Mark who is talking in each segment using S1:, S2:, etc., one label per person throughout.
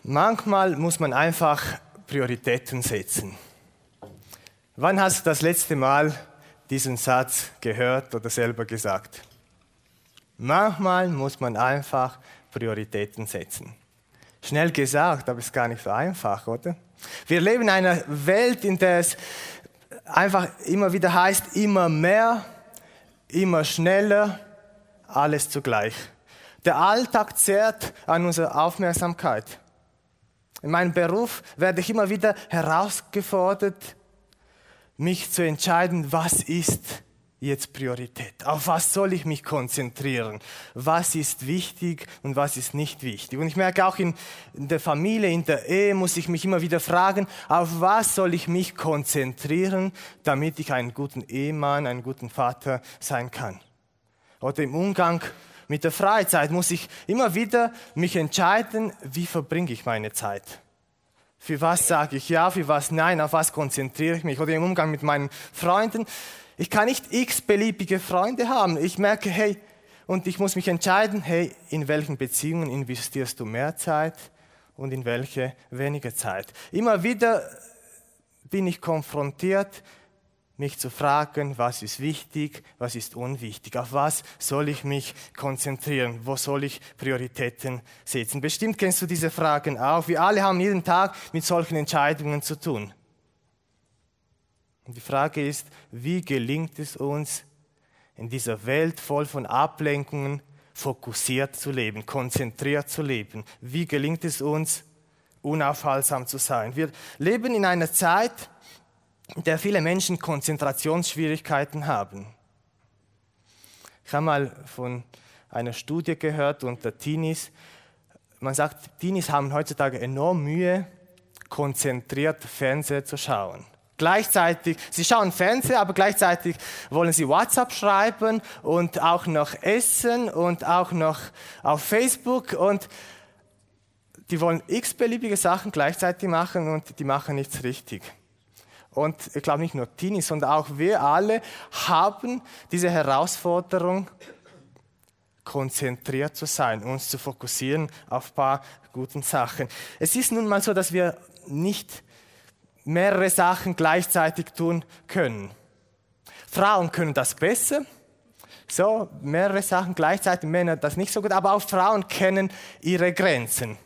S1: Manchmal muss man einfach Prioritäten setzen. Wann hast du das letzte Mal diesen Satz gehört oder selber gesagt? Manchmal muss man einfach Prioritäten setzen. Schnell gesagt, aber es ist gar nicht so einfach, oder? Wir leben in einer Welt, in der es einfach immer wieder heißt, immer mehr, immer schneller, alles zugleich. Der Alltag zehrt an unserer Aufmerksamkeit. In meinem Beruf werde ich immer wieder herausgefordert, mich zu entscheiden, was ist jetzt Priorität? Auf was soll ich mich konzentrieren? Was ist wichtig und was ist nicht wichtig? Und ich merke auch in der Familie, in der Ehe muss ich mich immer wieder fragen, auf was soll ich mich konzentrieren, damit ich einen guten Ehemann, einen guten Vater sein kann? Oder im Umgang mit der Freizeit muss ich immer wieder mich entscheiden, wie verbringe ich meine Zeit? Für was sage ich ja, für was nein, auf was konzentriere ich mich? Oder im Umgang mit meinen Freunden. Ich kann nicht x-beliebige Freunde haben. Ich merke, hey, und ich muss mich entscheiden, hey, in welchen Beziehungen investierst du mehr Zeit und in welche weniger Zeit? Immer wieder bin ich konfrontiert, mich zu fragen, was ist wichtig, was ist unwichtig, auf was soll ich mich konzentrieren, wo soll ich Prioritäten setzen. Bestimmt kennst du diese Fragen auch. Wir alle haben jeden Tag mit solchen Entscheidungen zu tun. Und die Frage ist, wie gelingt es uns, in dieser Welt voll von Ablenkungen fokussiert zu leben, konzentriert zu leben? Wie gelingt es uns, unaufhaltsam zu sein? Wir leben in einer Zeit, in der viele Menschen Konzentrationsschwierigkeiten haben. Ich habe mal von einer Studie gehört unter Teenies. Man sagt, Teenies haben heutzutage enorm Mühe, konzentriert Fernseher zu schauen. Gleichzeitig, sie schauen Fernseher, aber gleichzeitig wollen sie WhatsApp schreiben und auch noch essen und auch noch auf Facebook und die wollen x-beliebige Sachen gleichzeitig machen und die machen nichts richtig. Und ich glaube nicht nur Teenies, sondern auch wir alle haben diese Herausforderung, konzentriert zu sein, uns zu fokussieren auf ein paar guten Sachen. Es ist nun mal so, dass wir nicht mehrere Sachen gleichzeitig tun können. Frauen können das besser, so mehrere Sachen gleichzeitig, Männer das nicht so gut, aber auch Frauen kennen ihre Grenzen.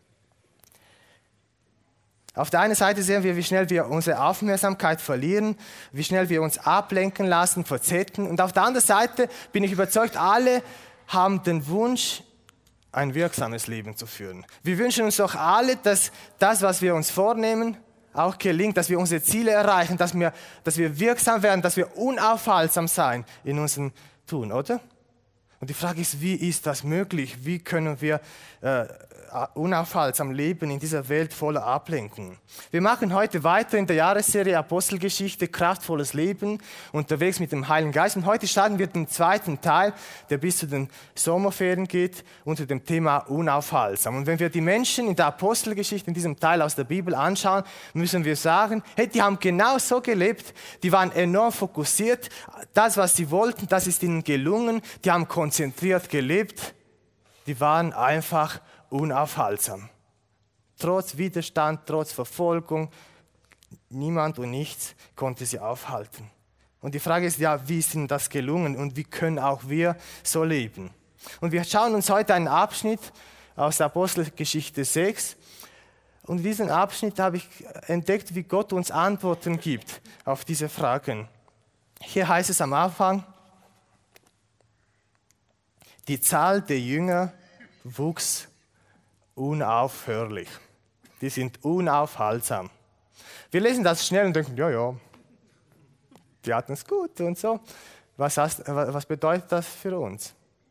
S1: Auf der einen Seite sehen wir, wie schnell wir unsere Aufmerksamkeit verlieren, wie schnell wir uns ablenken lassen, verzetteln. Und auf der anderen Seite bin ich überzeugt, alle haben den Wunsch, ein wirksames Leben zu führen. Wir wünschen uns doch alle, dass das, was wir uns vornehmen, auch gelingt, dass wir unsere Ziele erreichen, dass wir wirksam werden, dass wir unaufhaltsam sein in unserem Tun, oder? Und die Frage ist, wie ist das möglich? Wie können wir unaufhaltsam leben in dieser Welt voller Ablenkung? Wir machen heute weiter in der Jahresserie Apostelgeschichte, kraftvolles Leben, unterwegs mit dem Heiligen Geist. Und heute starten wir den zweiten Teil, der bis zu den Sommerferien geht, unter dem Thema unaufhaltsam. Und wenn wir die Menschen in der Apostelgeschichte, in diesem Teil aus der Bibel anschauen, müssen wir sagen, hey, die haben genau so gelebt, die waren enorm fokussiert, das, was sie wollten, das ist ihnen gelungen, die haben konzentriert gelebt, die waren einfach unaufhaltsam. Trotz Widerstand, trotz Verfolgung, niemand und nichts konnte sie aufhalten. Und die Frage ist ja, wie ist ihnen das gelungen und wie können auch wir so leben? Und wir schauen uns heute einen Abschnitt aus der Apostelgeschichte 6. Und in diesem Abschnitt habe ich entdeckt, wie Gott uns Antworten gibt auf diese Fragen. Hier heißt es am Anfang, die Zahl der Jünger wuchs unaufhörlich. Die sind unaufhaltsam. Wir lesen das schnell und denken, ja, die hatten es gut und so. Was bedeutet das für uns?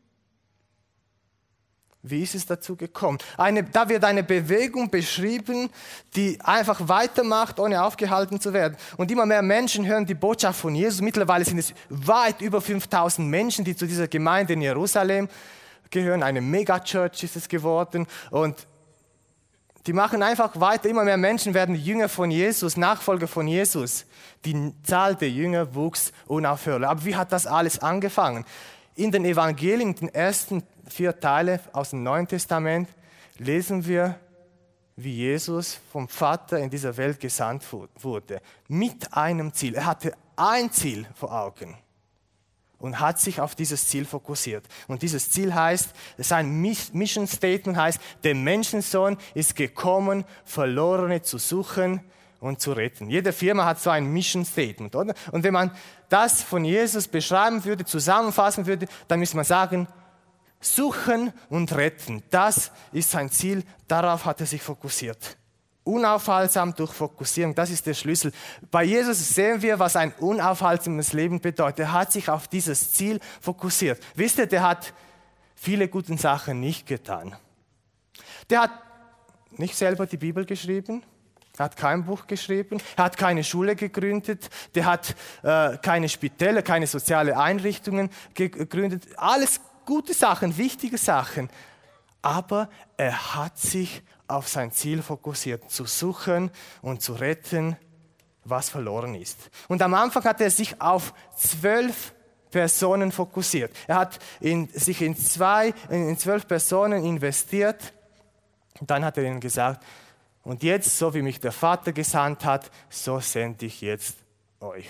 S1: Wie ist es dazu gekommen? Da wird eine Bewegung beschrieben, die einfach weitermacht, ohne aufgehalten zu werden. Und immer mehr Menschen hören die Botschaft von Jesus. Mittlerweile sind es weit über 5000 Menschen, die zu dieser Gemeinde in Jerusalem gehören. Eine Megachurch ist es geworden. Und die machen einfach weiter. Immer mehr Menschen werden Jünger von Jesus, Nachfolger von Jesus. Die Zahl der Jünger wuchs unaufhörlich. Aber wie hat das alles angefangen? In den Evangelien, den ersten 4 Teile aus dem Neuen Testament, lesen wir wie Jesus vom Vater in dieser Welt gesandt wurde. Mit einem Ziel. Er hatte ein Ziel vor Augen und hat sich auf dieses Ziel fokussiert. Und dieses Ziel heißt, sein Mission Statement heißt, der Menschensohn ist gekommen, Verlorene zu suchen und zu retten. Jede Firma hat so ein Mission Statement, oder? Und wenn man das von Jesus beschreiben würde, zusammenfassen würde, dann müsste man sagen, suchen und retten. Das ist sein Ziel, darauf hat er sich fokussiert. Unaufhaltsam durch Fokussierung, das ist der Schlüssel. Bei Jesus sehen wir, was ein unaufhaltsames Leben bedeutet. Er hat sich auf dieses Ziel fokussiert. Wisst ihr, der hat viele gute Sachen nicht getan. Der hat nicht selber die Bibel geschrieben, er hat kein Buch geschrieben, er hat keine Schule gegründet, der hat keine Spitäler, keine soziale Einrichtungen gegründet. Alles gute Sachen, wichtige Sachen. Aber er hat sich auf sein Ziel fokussiert, zu suchen und zu retten, was verloren ist. Und am Anfang hat er sich auf 12 Personen fokussiert. Er hat sich in 12 Personen investiert. Und dann hat er ihnen gesagt, und jetzt, so wie mich der Vater gesandt hat, so sende ich jetzt euch.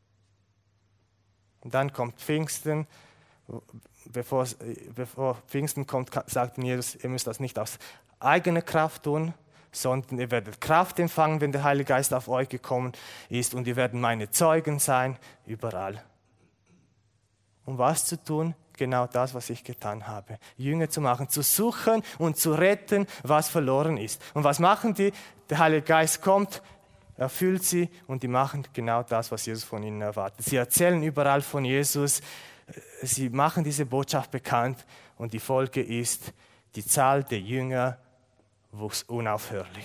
S1: Und dann kommt Pfingsten. Bevor Pfingsten kommt, sagt Jesus, ihr müsst das nicht aus eigener Kraft tun, sondern ihr werdet Kraft empfangen, wenn der Heilige Geist auf euch gekommen ist, und ihr werdet meine Zeugen sein, überall. Um was zu tun? Genau das, was ich getan habe. Jünger zu machen, zu suchen und zu retten, was verloren ist. Und was machen die? Der Heilige Geist kommt, erfüllt sie, und die machen genau das, was Jesus von ihnen erwartet. Sie erzählen überall von Jesus, sie machen diese Botschaft bekannt, und die Folge ist, die Zahl der Jünger wuchs unaufhörlich.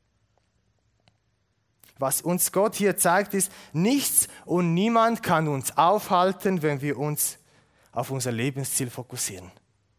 S1: Was uns Gott hier zeigt, ist, nichts und niemand kann uns aufhalten, wenn wir uns auf unser Lebensziel fokussieren.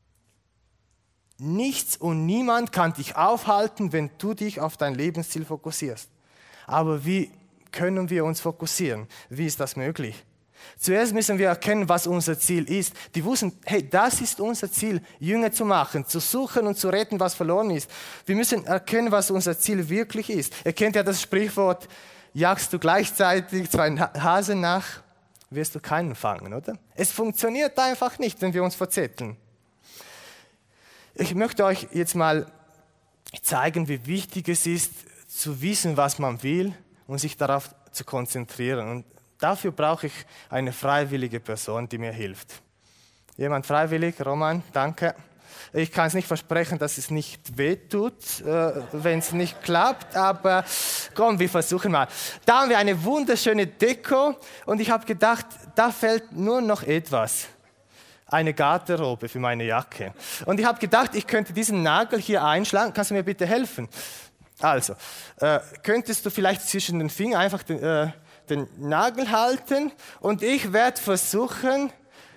S1: Nichts und niemand kann dich aufhalten, wenn du dich auf dein Lebensziel fokussierst. Aber wie können wir uns fokussieren? Wie ist das möglich? Zuerst müssen wir erkennen, was unser Ziel ist. Die wussten, hey, das ist unser Ziel, Jünger zu machen, zu suchen und zu retten, was verloren ist. Wir müssen erkennen, was unser Ziel wirklich ist. Ihr kennt ja das Sprichwort, jagst du gleichzeitig 2 Hasen nach, wirst du keinen fangen, oder? Es funktioniert einfach nicht, wenn wir uns verzetteln. Ich möchte euch jetzt mal zeigen, wie wichtig es ist, zu wissen, was man will und sich darauf zu konzentrieren. Und dafür brauche ich eine freiwillige Person, die mir hilft. Jemand freiwillig? Roman, danke. Ich kann es nicht versprechen, dass es nicht wehtut, wenn es nicht klappt, aber komm, wir versuchen mal. Da haben wir eine wunderschöne Deko, und ich habe gedacht, da fehlt nur noch etwas. Eine Garderobe für meine Jacke. Und ich habe gedacht, ich könnte diesen Nagel hier einschlagen. Kannst du mir bitte helfen? Also, könntest du vielleicht zwischen den Fingern einfach den Nagel halten, und ich werde versuchen,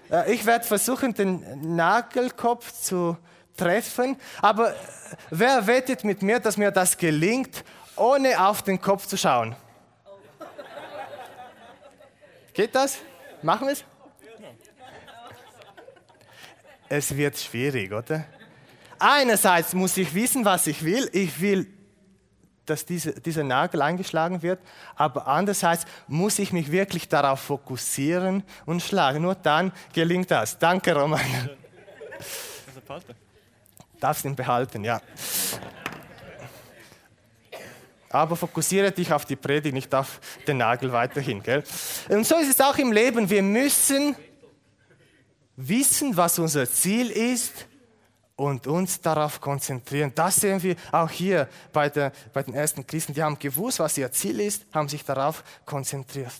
S1: den Nagelkopf zu treffen. Aber wer wettet mit mir, dass mir das gelingt, ohne auf den Kopf zu schauen? Geht das? Machen wir es? Es wird schwierig, oder? Einerseits muss ich wissen, was ich will. Ich will, dass dieser Nagel eingeschlagen wird, aber andererseits muss ich mich wirklich darauf fokussieren und schlagen. Nur dann gelingt das. Danke, Roman. Darfst ihn behalten, ja. Aber fokussiere dich auf die Predigt, nicht auf den Nagel weiterhin. Gell? Und so ist es auch im Leben. Wir müssen wissen, was unser Ziel ist, und uns darauf konzentrieren. Das sehen wir auch hier bei den ersten Christen. Die haben gewusst, was ihr Ziel ist, haben sich darauf konzentriert.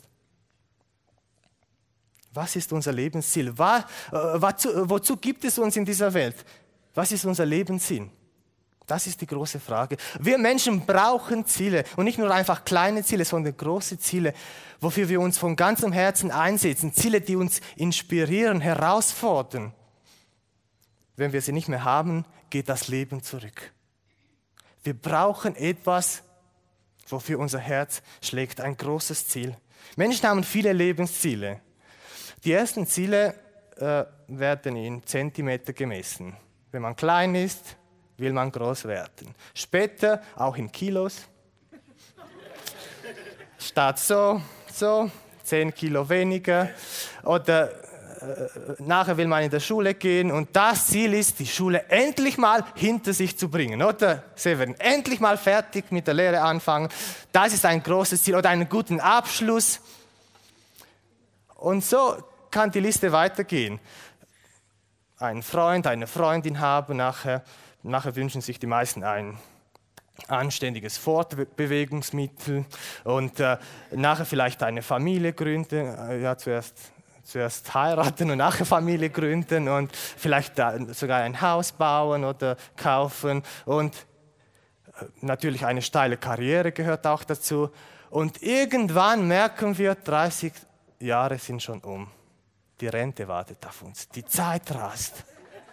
S1: Was ist unser Lebensziel? Wozu gibt es uns in dieser Welt? Was ist unser Lebenssinn? Das ist die große Frage. Wir Menschen brauchen Ziele, und nicht nur einfach kleine Ziele, sondern große Ziele, wofür wir uns von ganzem Herzen einsetzen. Ziele, die uns inspirieren, herausfordern. Wenn wir sie nicht mehr haben, geht das Leben zurück. Wir brauchen etwas, wofür unser Herz schlägt, ein großes Ziel. Menschen haben viele Lebensziele. Die ersten Ziele werden in Zentimeter gemessen. Wenn man klein ist, will man groß werden. Später auch in Kilos. Statt so, 10 Kilo weniger. Oder nachher will man in der Schule gehen und das Ziel ist, die Schule endlich mal hinter sich zu bringen. Oder sie werden endlich mal fertig mit der Lehre anfangen. Das ist ein großes Ziel. Oder einen guten Abschluss. Und so kann die Liste weitergehen. Einen Freund, eine Freundin haben, nachher wünschen sich die meisten ein anständiges Fortbewegungsmittel und nachher vielleicht eine Familie gründen, zuerst heiraten und nachher Familie gründen und vielleicht sogar ein Haus bauen oder kaufen und natürlich eine steile Karriere gehört auch dazu. Und irgendwann merken wir, 30 Jahre sind schon um. Die Rente wartet auf uns, die Zeit rast.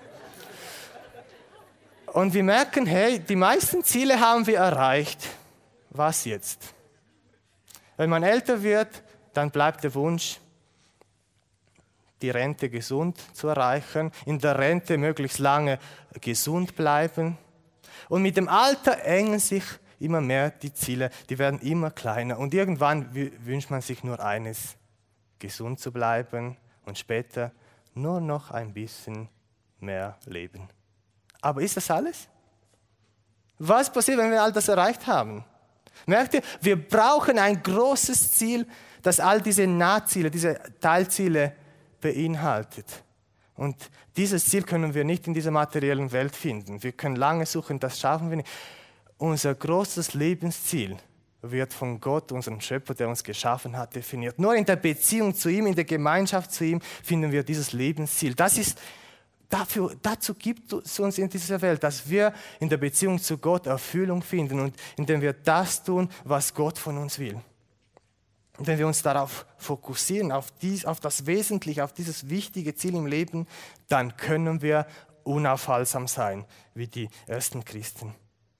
S1: Und wir merken, hey, die meisten Ziele haben wir erreicht. Was jetzt? Wenn man älter wird, dann bleibt der Wunsch, die Rente gesund zu erreichen, in der Rente möglichst lange gesund bleiben. Und mit dem Alter engen sich immer mehr die Ziele, die werden immer kleiner. Und irgendwann wünscht man sich nur eines, gesund zu bleiben und später nur noch ein bisschen mehr leben. Aber ist das alles? Was passiert, wenn wir all das erreicht haben? Merkt ihr, wir brauchen ein großes Ziel, das all diese Nahziele, diese Teilziele beinhaltet. Und dieses Ziel können wir nicht in dieser materiellen Welt finden. Wir können lange suchen, das schaffen wir nicht. Unser großes Lebensziel wird von Gott, unserem Schöpfer, der uns geschaffen hat, definiert. Nur in der Beziehung zu ihm, in der Gemeinschaft zu ihm, finden wir dieses Lebensziel. Dazu gibt es uns in dieser Welt, dass wir in der Beziehung zu Gott Erfüllung finden und indem wir das tun, was Gott von uns will. Und wenn wir uns darauf fokussieren, auf das Wesentliche, auf dieses wichtige Ziel im Leben, dann können wir unaufhaltsam sein, wie die ersten Christen.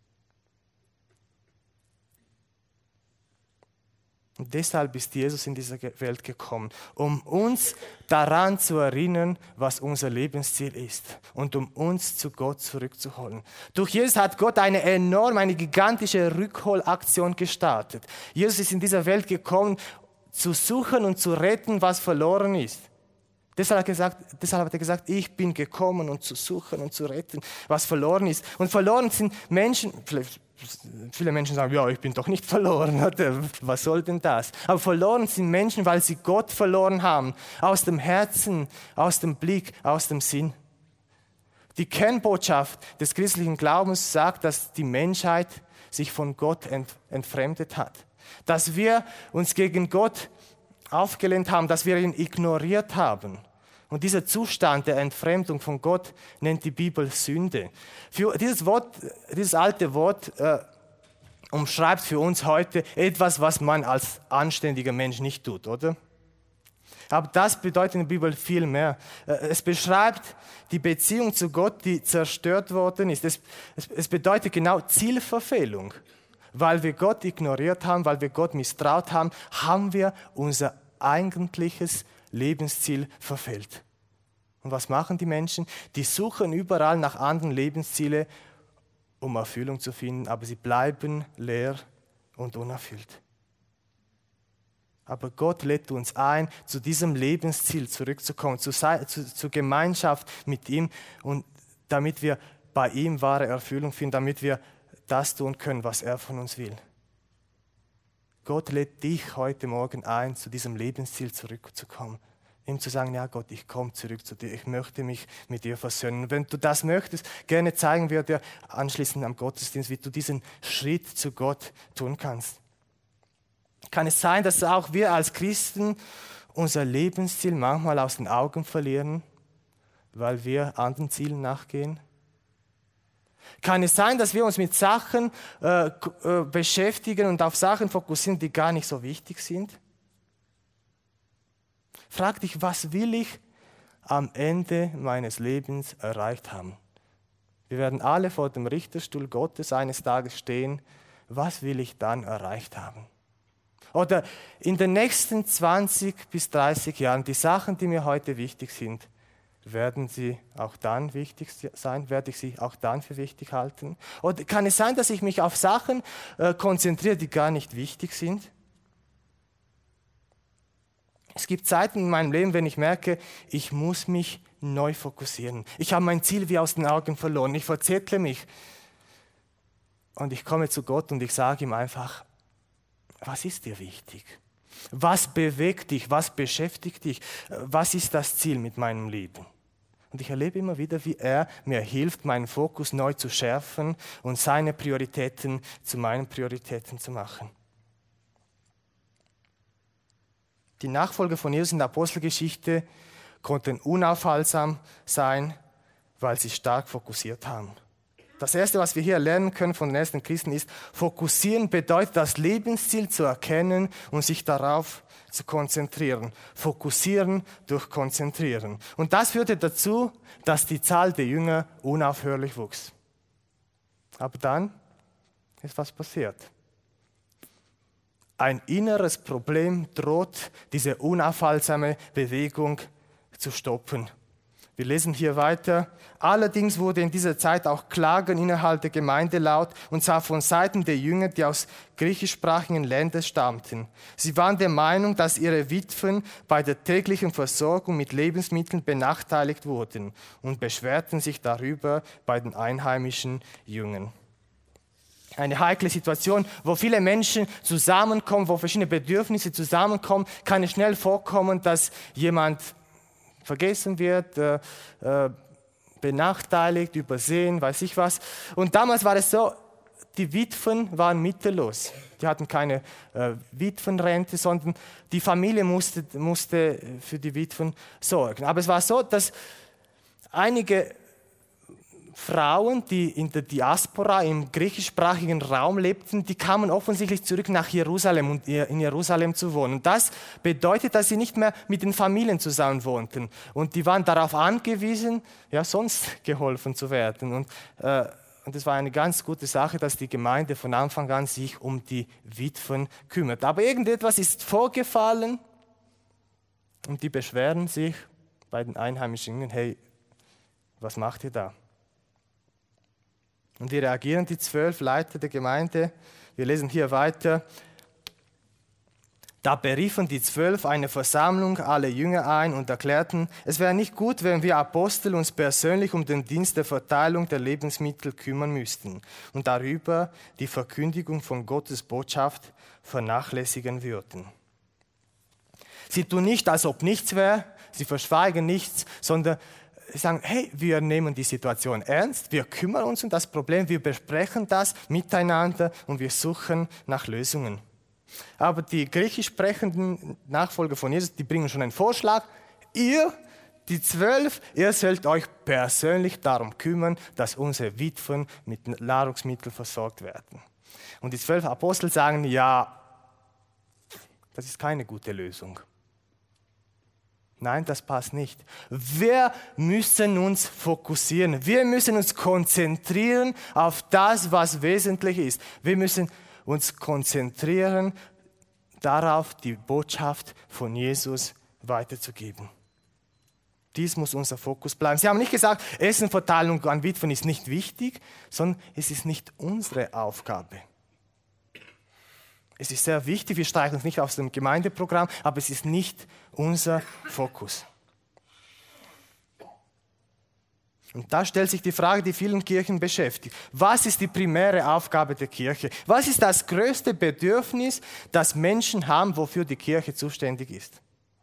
S1: Und deshalb ist Jesus in diese Welt gekommen, um uns daran zu erinnern, was unser Lebensziel ist und um uns zu Gott zurückzuholen. Durch Jesus hat Gott eine gigantische Rückholaktion gestartet. Jesus ist in dieser Welt gekommen, zu suchen und zu retten, was verloren ist. Deshalb hat er gesagt, ich bin gekommen, um zu suchen und zu retten, was verloren ist. Und verloren sind Menschen, viele Menschen sagen, ja, ich bin doch nicht verloren, was soll denn das? Aber verloren sind Menschen, weil sie Gott verloren haben, aus dem Herzen, aus dem Blick, aus dem Sinn. Die Kernbotschaft des christlichen Glaubens sagt, dass die Menschheit sich von Gott entfremdet hat, dass wir uns gegen Gott aufgelehnt haben, dass wir ihn ignoriert haben. Und dieser Zustand der Entfremdung von Gott nennt die Bibel Sünde. Dieses alte Wort umschreibt für uns heute etwas, was man als anständiger Mensch nicht tut, oder? Aber das bedeutet in der Bibel viel mehr. Es beschreibt die Beziehung zu Gott, die zerstört worden ist. Es bedeutet genau Zielverfehlung. Weil wir Gott ignoriert haben, weil wir Gott misstraut haben, haben wir unser eigentliches Lebensziel verfehlt. Und was machen die Menschen? Die suchen überall nach anderen Lebenszielen, um Erfüllung zu finden, aber sie bleiben leer und unerfüllt. Aber Gott lädt uns ein, zu diesem Lebensziel zurückzukommen, zur Gemeinschaft mit ihm, und damit wir bei ihm wahre Erfüllung finden, damit wir das tun können, was er von uns will. Gott lädt dich heute Morgen ein, zu diesem Lebensziel zurückzukommen. Ihm zu sagen, ja Gott, ich komme zurück zu dir, ich möchte mich mit dir versöhnen. Wenn du das möchtest, gerne zeigen wir dir anschließend am Gottesdienst, wie du diesen Schritt zu Gott tun kannst. Kann es sein, dass auch wir als Christen unser Lebensziel manchmal aus den Augen verlieren, weil wir anderen Zielen nachgehen? Kann es sein, dass wir uns mit Sachen beschäftigen und auf Sachen fokussieren, die gar nicht so wichtig sind? Frag dich, was will ich am Ende meines Lebens erreicht haben? Wir werden alle vor dem Richterstuhl Gottes eines Tages stehen. Was will ich dann erreicht haben? Oder in den nächsten 20 bis 30 Jahren, die Sachen, die mir heute wichtig sind, werden sie auch dann wichtig sein? Werde ich sie auch dann für wichtig halten? Oder kann es sein, dass ich mich auf Sachen konzentriere, die gar nicht wichtig sind? Es gibt Zeiten in meinem Leben, wenn ich merke, ich muss mich neu fokussieren. Ich habe mein Ziel wie aus den Augen verloren. Ich verzettle mich. Und ich komme zu Gott und ich sage ihm einfach, was ist dir wichtig? Was bewegt dich? Was beschäftigt dich? Was ist das Ziel mit meinem Leben? Und ich erlebe immer wieder, wie er mir hilft, meinen Fokus neu zu schärfen und seine Prioritäten zu meinen Prioritäten zu machen. Die Nachfolger von Jesus in der Apostelgeschichte konnten unaufhaltsam sein, weil sie stark fokussiert haben. Das Erste, was wir hier lernen können von den ersten Christen, ist, fokussieren bedeutet, das Lebensziel zu erkennen und sich darauf zu konzentrieren. Fokussieren durch Konzentrieren. Und das führte dazu, dass die Zahl der Jünger unaufhörlich wuchs. Aber dann ist was passiert. Ein inneres Problem droht, diese unaufhaltsame Bewegung zu stoppen. Wir lesen hier weiter. Allerdings wurde in dieser Zeit auch Klagen innerhalb der Gemeinde laut, und zwar von Seiten der Jünger, die aus griechischsprachigen Ländern stammten. Sie waren der Meinung, dass ihre Witwen bei der täglichen Versorgung mit Lebensmitteln benachteiligt wurden und beschwerten sich darüber bei den einheimischen Jüngern. Eine heikle Situation, wo viele Menschen zusammenkommen, wo verschiedene Bedürfnisse zusammenkommen, kann es schnell vorkommen, dass jemand vergessen wird, benachteiligt, übersehen, weiß ich was. Und damals war es so, die Witwen waren mittellos. Die hatten keine Witwenrente, sondern die Familie musste für die Witwen sorgen. Aber es war so, dass einige Frauen, die in der Diaspora im griechischsprachigen Raum lebten, die kamen offensichtlich zurück nach Jerusalem, um in Jerusalem zu wohnen. Und das bedeutet, dass sie nicht mehr mit den Familien zusammen wohnten. Und die waren darauf angewiesen, ja, sonst geholfen zu werden. Und es war eine ganz gute Sache, dass die Gemeinde von Anfang an sich um die Witwen kümmert. Aber irgendetwas ist vorgefallen und die beschweren sich bei den einheimischen Jüngern, hey, was macht ihr da? Und wie reagieren die 12 Leiter der Gemeinde? Wir lesen hier weiter. Da beriefen die 12 eine Versammlung aller Jünger ein und erklärten, es wäre nicht gut, wenn wir Apostel uns persönlich um den Dienst der Verteilung der Lebensmittel kümmern müssten und darüber die Verkündigung von Gottes Botschaft vernachlässigen würden. Sie tun nicht, als ob nichts wäre, sie verschweigen nichts, sondern sagen, hey, wir nehmen die Situation ernst, wir kümmern uns um das Problem, wir besprechen das miteinander und wir suchen nach Lösungen. Aber die griechisch sprechenden Nachfolger von Jesus, die bringen schon einen Vorschlag. Ihr, die 12, ihr sollt euch persönlich darum kümmern, dass unsere Witwen mit Nahrungsmitteln versorgt werden. Und die 12 Apostel sagen, ja, das ist keine gute Lösung. Nein, das passt nicht. Wir müssen uns fokussieren. Wir müssen uns konzentrieren auf das, was wesentlich ist. Wir müssen uns konzentrieren darauf, die Botschaft von Jesus weiterzugeben. Dies muss unser Fokus bleiben. Sie haben nicht gesagt, Essenverteilung an Witwen ist nicht wichtig, sondern es ist nicht unsere Aufgabe. Es ist sehr wichtig, wir streichen uns nicht aus dem Gemeindeprogramm, aber es ist nicht unser Fokus. Und da stellt sich die Frage, die vielen Kirchen beschäftigt. Was ist die primäre Aufgabe der Kirche? Was ist das größte Bedürfnis, das Menschen haben, wofür die Kirche zuständig ist?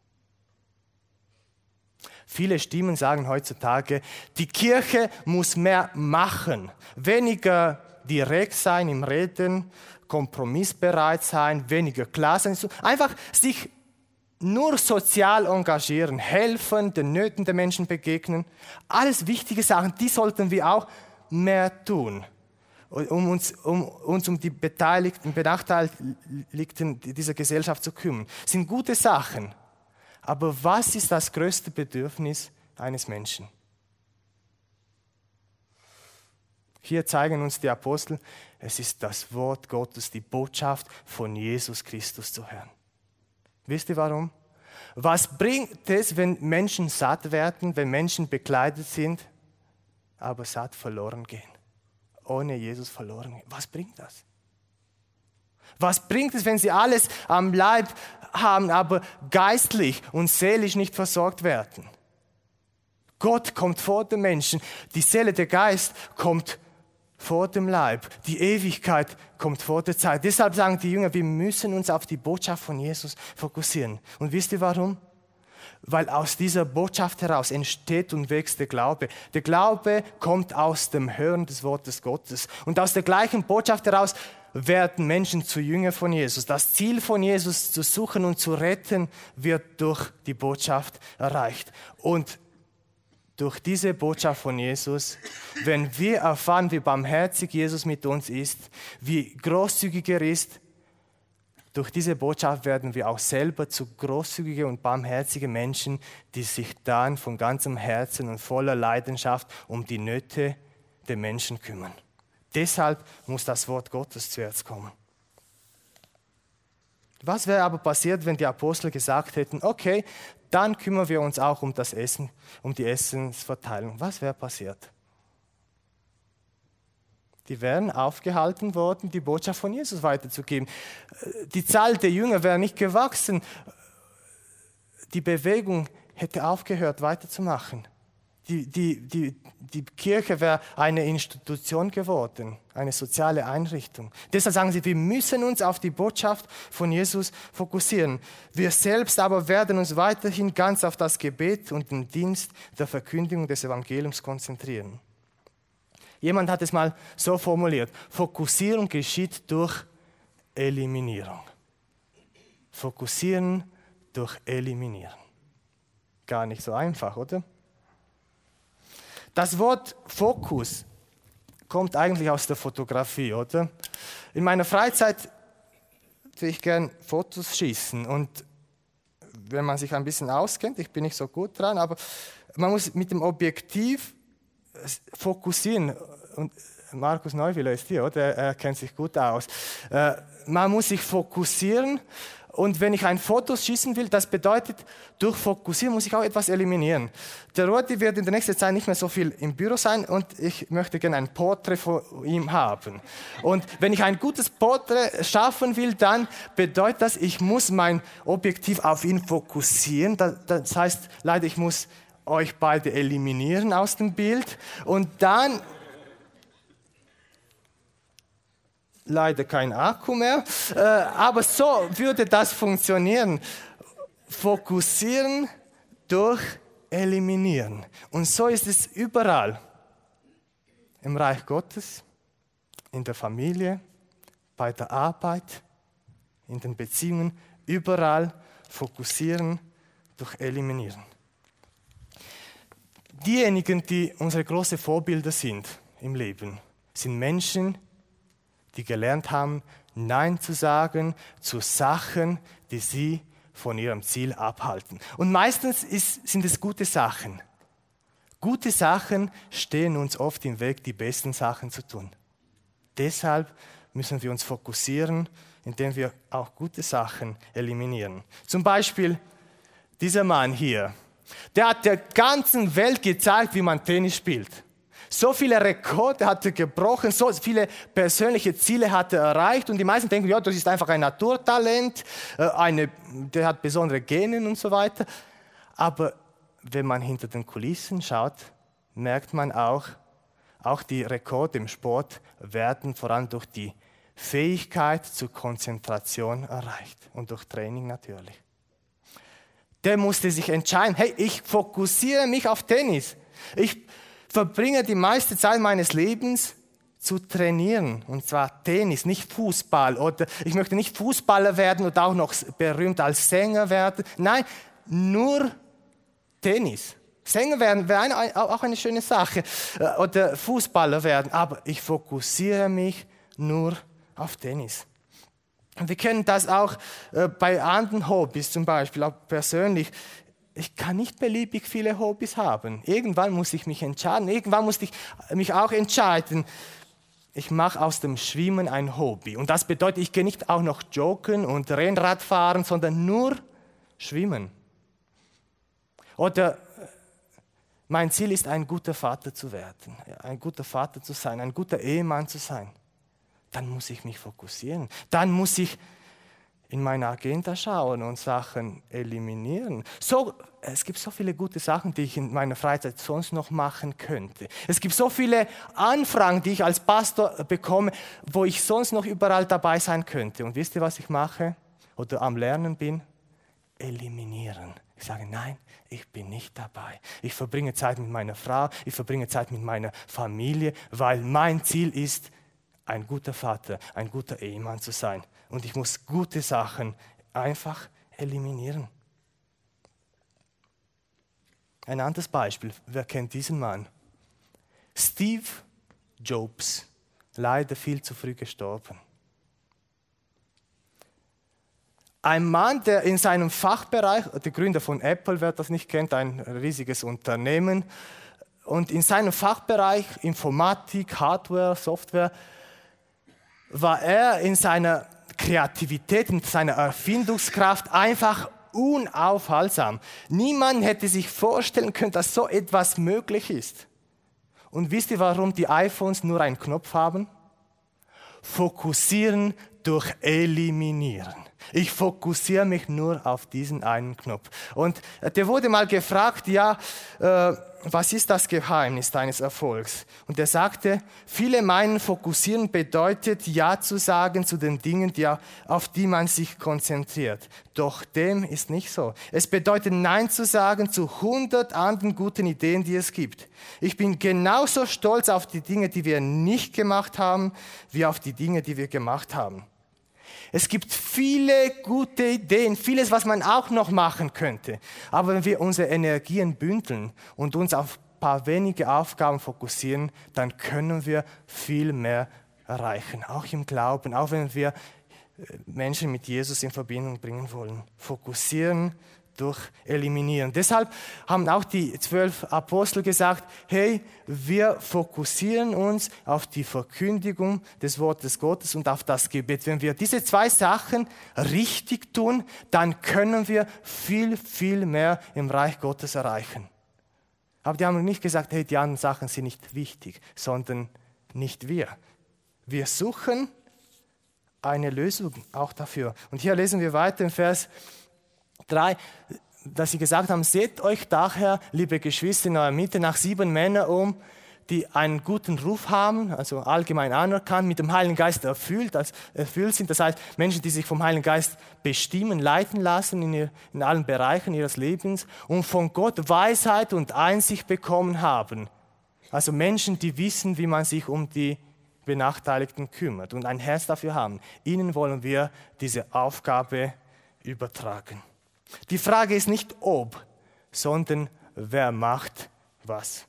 S1: Viele Stimmen sagen heutzutage, die Kirche muss mehr machen, weniger direkt sein im Reden, kompromissbereit sein, weniger klar sein, einfach sich nur sozial engagieren, helfen, den Nöten der Menschen begegnen. Alles wichtige Sachen, die sollten wir auch mehr tun, um uns um die Benachteiligten dieser Gesellschaft zu kümmern. Das sind gute Sachen, aber was ist das größte Bedürfnis eines Menschen? Hier zeigen uns die Apostel, es ist das Wort Gottes, die Botschaft von Jesus Christus zu hören. Wisst ihr warum? Was bringt es, wenn Menschen satt werden, wenn Menschen bekleidet sind, aber satt verloren gehen? Ohne Jesus verloren gehen. Was bringt das? Was bringt es, wenn sie alles am Leib haben, aber geistlich und seelisch nicht versorgt werden? Gott kommt vor den Menschen, die Seele, der Geist kommt vor dem Leib, die Ewigkeit kommt vor der Zeit. Deshalb sagen die Jünger, wir müssen uns auf die Botschaft von Jesus fokussieren. Und wisst ihr warum? Weil aus dieser Botschaft heraus entsteht und wächst der Glaube. Der Glaube kommt aus dem Hören des Wortes Gottes. Und aus der gleichen Botschaft heraus werden Menschen zu Jüngern von Jesus. Das Ziel von Jesus zu suchen und zu retten, wird durch die Botschaft erreicht. Und durch diese Botschaft von Jesus, wenn wir erfahren, wie barmherzig Jesus mit uns ist, wie großzügig er ist, durch diese Botschaft werden wir auch selber zu großzügigen und barmherzigen Menschen, die sich dann von ganzem Herzen und voller Leidenschaft um die Nöte der Menschen kümmern. Deshalb muss das Wort Gottes zuerst kommen. Was wäre aber passiert, wenn die Apostel gesagt hätten, okay, dann kümmern wir uns auch um das Essen, um die Essensverteilung. Was wäre passiert? Die wären aufgehalten worden, die Botschaft von Jesus weiterzugeben. Die Zahl der Jünger wäre nicht gewachsen. Die Bewegung hätte aufgehört, weiterzumachen. Die Kirche wäre eine Institution geworden, eine soziale Einrichtung. Deshalb sagen sie, wir müssen uns auf die Botschaft von Jesus fokussieren. Wir selbst aber werden uns weiterhin ganz auf das Gebet und den Dienst der Verkündigung des Evangeliums konzentrieren. Jemand hat es mal so formuliert, Fokussierung geschieht durch Eliminierung. Fokussieren durch Eliminieren. Gar nicht so einfach, oder? Das Wort Fokus kommt eigentlich aus der Fotografie, oder? In meiner Freizeit tue ich gern Fotos schießen und wenn man sich ein bisschen auskennt, ich bin nicht so gut dran, aber man muss mit dem Objektiv fokussieren. Und Markus Neuwiller ist hier, oder? Er kennt sich gut aus. Man muss sich fokussieren. Und wenn ich ein Foto schießen will, das bedeutet, durch Fokussieren muss ich auch etwas eliminieren. Der Rudi wird in der nächsten Zeit nicht mehr so viel im Büro sein und ich möchte gerne ein Porträt von ihm haben. Und wenn ich ein gutes Porträt schaffen will, dann bedeutet das, ich muss mein Objektiv auf ihn fokussieren. Das heißt, leider, ich muss euch beide eliminieren aus dem Bild und dann leider kein Akku mehr, aber so würde das funktionieren. Fokussieren durch Eliminieren. Und so ist es überall. Im Reich Gottes, in der Familie, bei der Arbeit, in den Beziehungen, überall fokussieren durch Eliminieren. Diejenigen, die unsere großen Vorbilder sind im Leben, sind Menschen, die gelernt haben, Nein zu sagen zu Sachen, die sie von ihrem Ziel abhalten. Und meistens sind es gute Sachen. Gute Sachen stehen uns oft im Weg, die besten Sachen zu tun. Deshalb müssen wir uns fokussieren, indem wir auch gute Sachen eliminieren. Zum Beispiel dieser Mann hier. Der hat der ganzen Welt gezeigt, wie man Tennis spielt. So viele Rekorde hat er gebrochen, so viele persönliche Ziele hat er erreicht und die meisten denken, ja, das ist einfach ein Naturtalent, der hat besondere Gene und so weiter. Aber wenn man hinter den Kulissen schaut, merkt man auch die Rekorde im Sport werden vor allem durch die Fähigkeit zur Konzentration erreicht und durch Training natürlich. Der musste sich entscheiden, hey, ich fokussiere mich auf Tennis. Ich verbringe die meiste Zeit meines Lebens zu trainieren, und zwar Tennis, nicht Fußball. Oder ich möchte nicht Fußballer werden oder auch noch berühmt als Sänger werden. Nein, nur Tennis. Sänger werden wäre auch eine schöne Sache. Oder Fußballer werden, aber ich fokussiere mich nur auf Tennis. Und wir kennen das auch bei anderen Hobbys, zum Beispiel auch persönlich. Ich kann nicht beliebig viele Hobbys haben. Irgendwann muss ich mich entscheiden. Irgendwann muss ich mich auch entscheiden. Ich mache aus dem Schwimmen ein Hobby. Und das bedeutet, ich gehe nicht auch noch joggen und Rennrad fahren, sondern nur schwimmen. Oder mein Ziel ist, ein guter Vater zu werden, ein guter Vater zu sein, ein guter Ehemann zu sein. Dann muss ich mich fokussieren. Dann muss ich in meine Agenda schauen und Sachen eliminieren. Es gibt so viele gute Sachen, die ich in meiner Freizeit sonst noch machen könnte. Es gibt so viele Anfragen, die ich als Pastor bekomme, wo ich sonst noch überall dabei sein könnte. Und wisst ihr, was ich mache oder am Lernen bin? Eliminieren. Ich sage, nein, ich bin nicht dabei. Ich verbringe Zeit mit meiner Frau, ich verbringe Zeit mit meiner Familie, weil mein Ziel ist, ein guter Vater, ein guter Ehemann zu sein. Und ich muss gute Sachen einfach eliminieren. Ein anderes Beispiel, wer kennt diesen Mann? Steve Jobs, leider viel zu früh gestorben. Ein Mann, der in seinem Fachbereich, der Gründer von Apple, wer das nicht kennt, ein riesiges Unternehmen, und in seinem Fachbereich Informatik, Hardware, Software, war er in seiner Kreativität, in seiner Erfindungskraft einfach unaufhaltsam. Niemand hätte sich vorstellen können, dass so etwas möglich ist. Und wisst ihr, warum die iPhones nur einen Knopf haben? Fokussieren durch Eliminieren. Ich fokussiere mich nur auf diesen einen Knopf. Und der wurde mal gefragt, was ist das Geheimnis deines Erfolgs? Und er sagte, viele meinen, fokussieren bedeutet, Ja zu sagen zu den Dingen, auf die man sich konzentriert. Doch dem ist nicht so. Es bedeutet, Nein zu sagen zu 100 anderen guten Ideen, die es gibt. Ich bin genauso stolz auf die Dinge, die wir nicht gemacht haben, wie auf die Dinge, die wir gemacht haben. Es gibt viele gute Ideen, vieles, was man auch noch machen könnte. Aber wenn wir unsere Energien bündeln und uns auf ein paar wenige Aufgaben fokussieren, dann können wir viel mehr erreichen. Auch im Glauben, auch wenn wir Menschen mit Jesus in Verbindung bringen wollen. Fokussieren durch Eliminieren. Deshalb haben auch die 12 Apostel gesagt, hey, wir fokussieren uns auf die Verkündigung des Wortes Gottes und auf das Gebet. Wenn wir diese 2 Sachen richtig tun, dann können wir viel, viel mehr im Reich Gottes erreichen. Aber die haben nicht gesagt, hey, die anderen Sachen sind nicht wichtig, sondern nicht wir. Wir suchen eine Lösung auch dafür. Und hier lesen wir weiter im Vers 3, dass sie gesagt haben, seht euch daher, liebe Geschwister in eurer Mitte, nach 7 Männern um, die einen guten Ruf haben, also allgemein anerkannt, mit dem Heiligen Geist erfüllt sind. Das heißt, Menschen, die sich vom Heiligen Geist bestimmen, leiten lassen in allen Bereichen ihres Lebens und von Gott Weisheit und Einsicht bekommen haben. Also Menschen, die wissen, wie man sich um die Benachteiligten kümmert und ein Herz dafür haben. Ihnen wollen wir diese Aufgabe übertragen. Die Frage ist nicht ob, sondern wer macht was.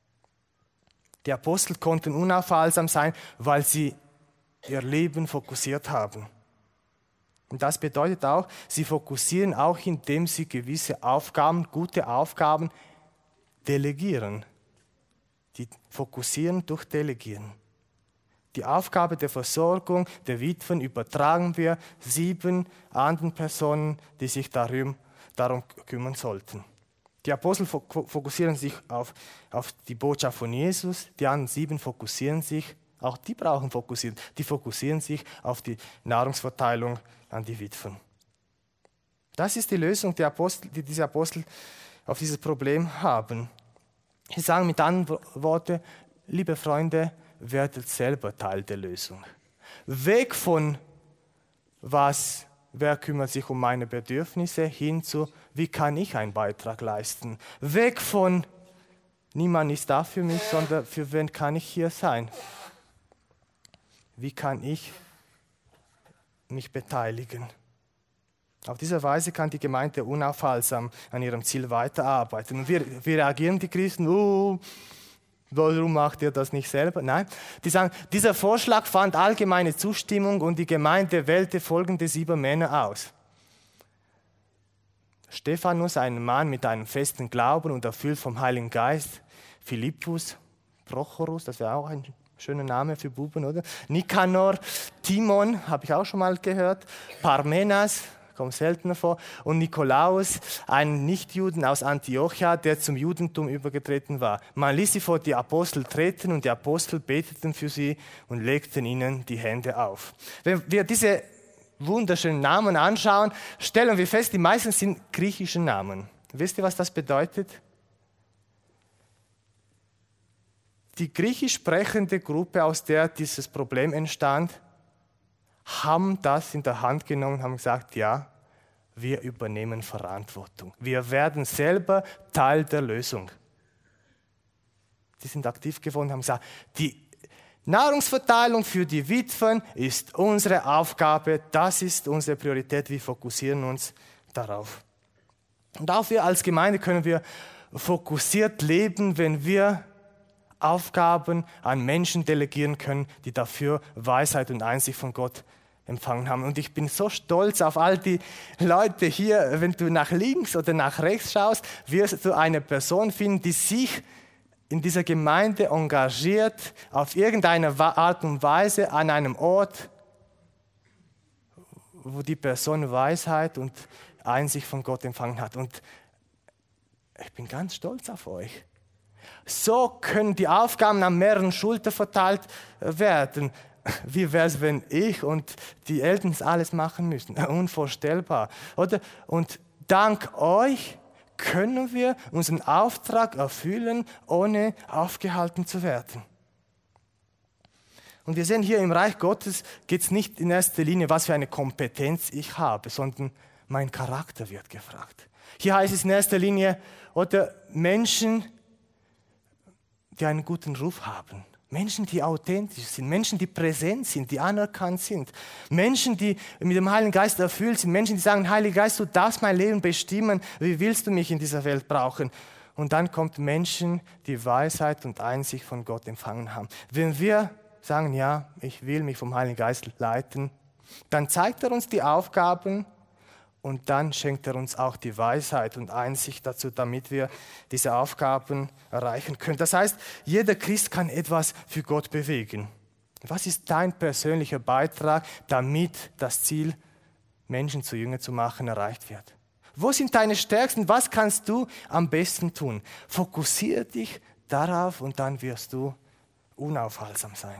S1: Die Apostel konnten unaufhaltsam sein, weil sie ihr Leben fokussiert haben. Und das bedeutet auch, sie fokussieren auch, indem sie gewisse Aufgaben, gute Aufgaben delegieren. Die fokussieren durch Delegieren. Die Aufgabe der Versorgung der Witwen übertragen wir 7 anderen Personen, die sich darum kümmern sollten. Die Apostel fokussieren sich auf die Botschaft von Jesus, die anderen 7 fokussieren sich, auch die brauchen fokussieren, die fokussieren sich auf die Nahrungsverteilung an die Witwen. Das ist die Lösung, die diese Apostel auf dieses Problem haben. Sie sagen mit anderen Worten, liebe Freunde, werdet selber Teil der Lösung. Weg von wer kümmert sich um meine Bedürfnisse, hin zu, wie kann ich einen Beitrag leisten. Weg von, niemand ist da für mich, sondern für wen kann ich hier sein. Wie kann ich mich beteiligen. Auf diese Weise kann die Gemeinde unaufhaltsam an ihrem Ziel weiterarbeiten. Und wie reagieren die Christen? Warum macht ihr das nicht selber? Nein, die sagen, dieser Vorschlag fand allgemeine Zustimmung und die Gemeinde wählte folgende 7 Männer aus. Stephanus, ein Mann mit einem festen Glauben und erfüllt vom Heiligen Geist. Philippus, Prochorus, das wäre auch ein schöner Name für Buben, oder? Nikanor, Timon, habe ich auch schon mal gehört. Parmenas, kommt seltener vor. Und Nikolaus, ein Nichtjuden aus Antiochia, der zum Judentum übergetreten war. Man ließ sie vor die Apostel treten und die Apostel beteten für sie und legten ihnen die Hände auf. Wenn wir diese wunderschönen Namen anschauen, stellen wir fest, die meisten sind griechische Namen. Wisst ihr, was das bedeutet? Die griechisch sprechende Gruppe, aus der dieses Problem entstand, haben das in der Hand genommen und haben gesagt, ja, wir übernehmen Verantwortung. Wir werden selber Teil der Lösung. Die sind aktiv geworden und haben gesagt, die Nahrungsverteilung für die Witwen ist unsere Aufgabe, das ist unsere Priorität, wir fokussieren uns darauf. Und auch wir als Gemeinde können wir fokussiert leben, wenn wir Aufgaben an Menschen delegieren können, die dafür Weisheit und Einsicht von Gott empfangen haben. Und ich bin so stolz auf all die Leute hier. Wenn du nach links oder nach rechts schaust, wirst du eine Person finden, die sich in dieser Gemeinde engagiert, auf irgendeine Art und Weise an einem Ort, wo die Person Weisheit und Einsicht von Gott empfangen hat. Und ich bin ganz stolz auf euch. So können die Aufgaben an mehreren Schultern verteilt werden. Wie wäre es, wenn ich und die Eltern alles machen müssen? Unvorstellbar, oder? Und dank euch können wir unseren Auftrag erfüllen, ohne aufgehalten zu werden. Und wir sehen hier im Reich Gottes geht es nicht in erster Linie, was für eine Kompetenz ich habe, sondern mein Charakter wird gefragt. Hier heißt es in erster Linie, oder Menschen, die einen guten Ruf haben. Menschen, die authentisch sind, Menschen, die präsent sind, die anerkannt sind. Menschen, die mit dem Heiligen Geist erfüllt sind. Menschen, die sagen, Heiliger Geist, du darfst mein Leben bestimmen. Wie willst du mich in dieser Welt brauchen? Und dann kommt Menschen, die Weisheit und Einsicht von Gott empfangen haben. Wenn wir sagen, ja, ich will mich vom Heiligen Geist leiten, dann zeigt er uns die Aufgaben und dann schenkt er uns auch die Weisheit und Einsicht dazu, damit wir diese Aufgaben erreichen können. Das heißt, jeder Christ kann etwas für Gott bewegen. Was ist dein persönlicher Beitrag, damit das Ziel, Menschen zu Jüngern zu machen, erreicht wird? Wo sind deine Stärken? Was kannst du am besten tun? Fokussiere dich darauf und dann wirst du unaufhaltsam sein.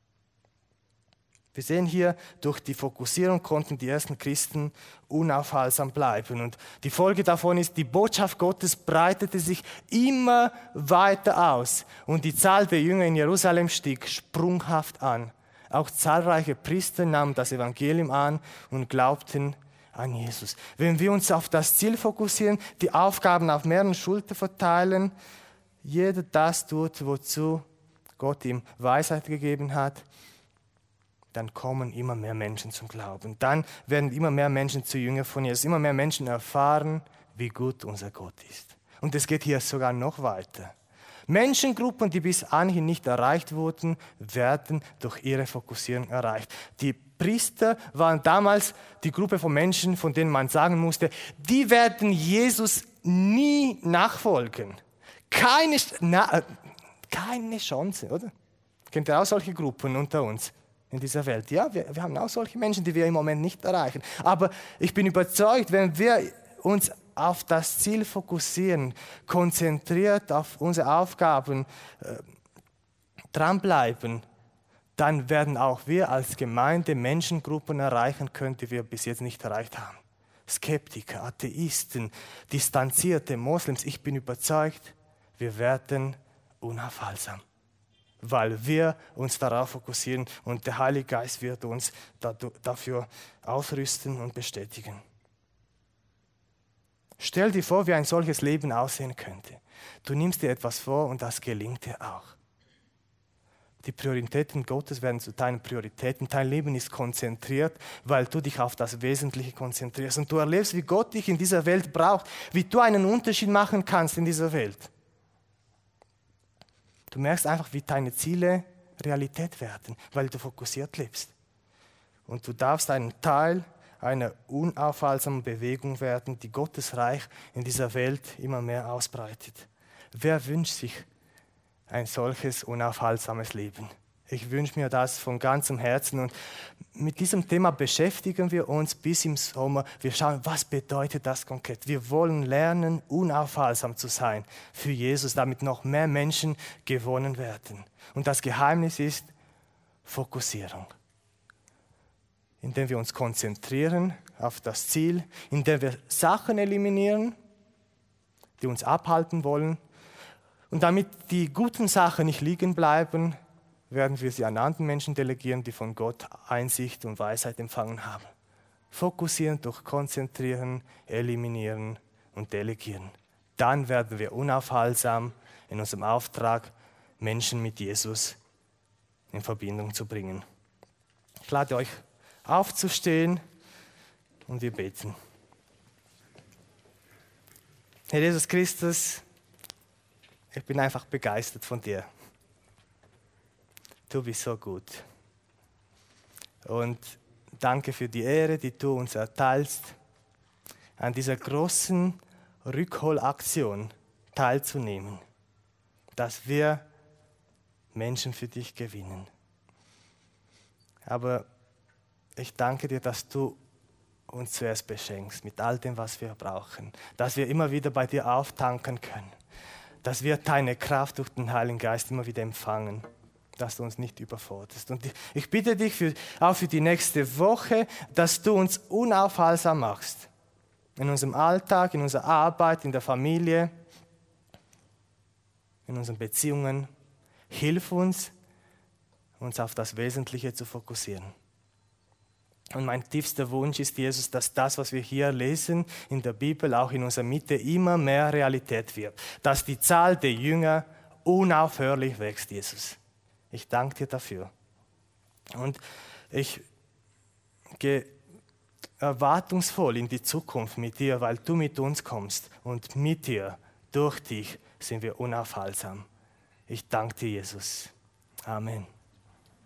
S1: Wir sehen hier, durch die Fokussierung konnten die ersten Christen unaufhaltsam bleiben. Und die Folge davon ist, die Botschaft Gottes breitete sich immer weiter aus. Und die Zahl der Jünger in Jerusalem stieg sprunghaft an. Auch zahlreiche Priester nahmen das Evangelium an und glaubten an Jesus. Wenn wir uns auf das Ziel fokussieren, die Aufgaben auf mehreren Schultern verteilen, jeder das tut, wozu Gott ihm Weisheit gegeben hat, dann kommen immer mehr Menschen zum Glauben. Dann werden immer mehr Menschen zu Jüngern von Jesus. Immer mehr Menschen erfahren, wie gut unser Gott ist. Und es geht hier sogar noch weiter. Menschengruppen, die bis anhin nicht erreicht wurden, werden durch ihre Fokussierung erreicht. Die Priester waren damals die Gruppe von Menschen, von denen man sagen musste, die werden Jesus nie nachfolgen. Keine Chance, oder? Kennt ihr auch solche Gruppen unter uns? In dieser Welt. Ja, wir haben auch solche Menschen, die wir im Moment nicht erreichen. Aber ich bin überzeugt, wenn wir uns auf das Ziel fokussieren, konzentriert auf unsere Aufgaben dranbleiben, dann werden auch wir als Gemeinde Menschengruppen erreichen können, die wir bis jetzt nicht erreicht haben. Skeptiker, Atheisten, distanzierte Moslems. Ich bin überzeugt, wir werden unaufhaltsam, weil wir uns darauf fokussieren und der Heilige Geist wird uns dafür ausrüsten und bestätigen. Stell dir vor, wie ein solches Leben aussehen könnte. Du nimmst dir etwas vor und das gelingt dir auch. Die Prioritäten Gottes werden zu deinen Prioritäten. Dein Leben ist konzentriert, weil du dich auf das Wesentliche konzentrierst. Und du erlebst, wie Gott dich in dieser Welt braucht, wie du einen Unterschied machen kannst in dieser Welt. Du merkst einfach, wie deine Ziele Realität werden, weil du fokussiert lebst. Und du darfst ein Teil einer unaufhaltsamen Bewegung werden, die Gottes Reich in dieser Welt immer mehr ausbreitet. Wer wünscht sich ein solches unaufhaltsames Leben? Ich wünsche mir das von ganzem Herzen. Und mit diesem Thema beschäftigen wir uns bis im Sommer. Wir schauen, was bedeutet das konkret. Wir wollen lernen, unaufhaltsam zu sein für Jesus, damit noch mehr Menschen gewonnen werden. Und das Geheimnis ist Fokussierung. Indem wir uns konzentrieren auf das Ziel, indem wir Sachen eliminieren, die uns abhalten wollen. Und damit die guten Sachen nicht liegen bleiben, werden wir sie an anderen Menschen delegieren, die von Gott Einsicht und Weisheit empfangen haben. Fokussieren durch Konzentrieren, Eliminieren und Delegieren. Dann werden wir unaufhaltsam in unserem Auftrag, Menschen mit Jesus in Verbindung zu bringen. Ich lade euch aufzustehen und wir beten. Herr Jesus Christus, ich bin einfach begeistert von dir. Du bist so gut. Und danke für die Ehre, die du uns erteilst, an dieser großen Rückholaktion teilzunehmen, dass wir Menschen für dich gewinnen. Aber ich danke dir, dass du uns zuerst beschenkst mit all dem, was wir brauchen, dass wir immer wieder bei dir auftanken können, dass wir deine Kraft durch den Heiligen Geist immer wieder empfangen, dass du uns nicht überforderst. Und ich bitte dich auch für die nächste Woche, dass du uns unaufhaltsam machst. In unserem Alltag, in unserer Arbeit, in der Familie, in unseren Beziehungen. Hilf uns, uns auf das Wesentliche zu fokussieren. Und mein tiefster Wunsch ist, Jesus, dass das, was wir hier lesen in der Bibel, auch in unserer Mitte immer mehr Realität wird. Dass die Zahl der Jünger unaufhörlich wächst, Jesus. Ich danke dir dafür. Und ich gehe erwartungsvoll in die Zukunft mit dir, weil du mit uns kommst. Und mit dir, durch dich, sind wir unaufhaltsam. Ich danke dir, Jesus. Amen.